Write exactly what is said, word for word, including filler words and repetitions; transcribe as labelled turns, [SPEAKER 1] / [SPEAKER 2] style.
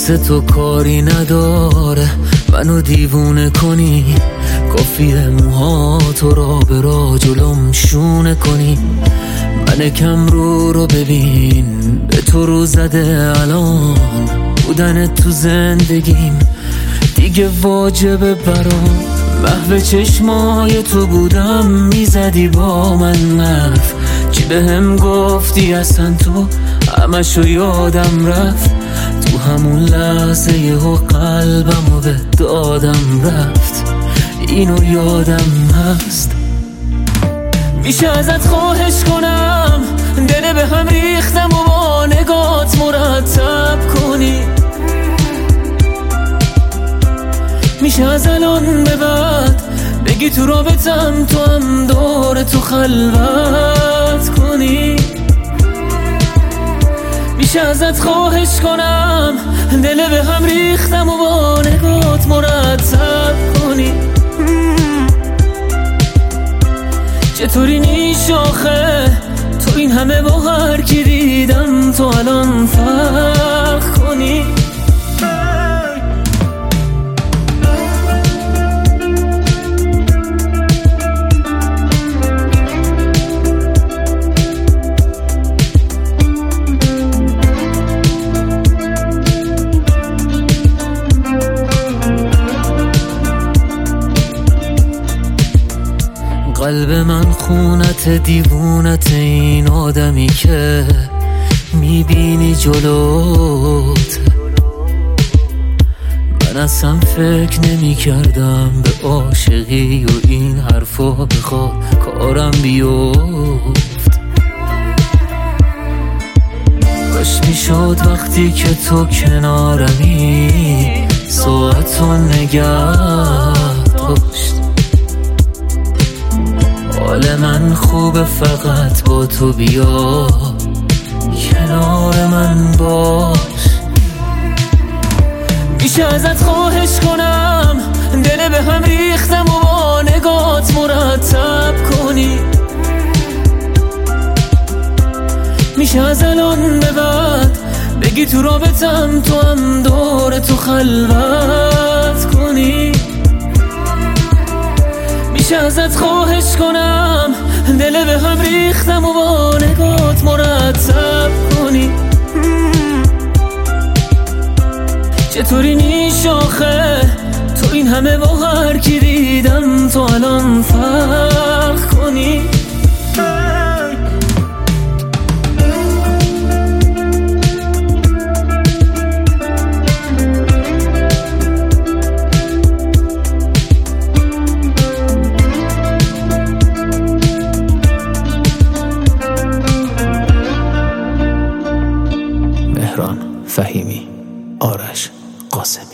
[SPEAKER 1] واسه تو کاری نداره منو دیوونه کنی، کافیه موها تو را به را جلوم شونه کنی. من کم رو رو ببین به تو رو زده الان، بودن تو زندگیم دیگه واجبه برام. محو چشمای تو بودم میزدی با من حرف، چی به هم گفتی اصلا تو همشو یادم رفت. تو همون لحظه یهو قلبمو به دادم رفت، اینو یادم هست. میشه ازت خواهش کنم دل به هم ریختم و با نگات مرتب کنی. میشه از الان به بعد بگی تو رابطم تو هم دور تو خلوت کنی. میشه ازت خواهش کنم دل به هم ریختم و با نگات مرتب کنی. چطوری نیش آخه تو این همه با هر کی دیدم تو الان فرق کنی. قلب من خونت دیوونت این آدمی که میبینی جلوت. من اصلا فکر نمی کردم به عاشقی و این حرفا بخواد کارم بیفت. کاش میشد وقتی که تو کنارمی ساعتو نگه داشت. حال من خوبه فقط با تو بیا کنار من باش. میشه ازت خواهش کنم دل به هم ریختم و با نگات مرتب کنی. میشه از الان به بعد بگی تو رابطم تو هم دور تو خلوت کنی. میشه ازت خواهش کنم دل به هم ریختم و با نگات مرتب کنی. چطوری نیش آخه تو این همه با هر کی دیدم تو الان فرق کنی.
[SPEAKER 2] فهیمی، آرش قاسمی.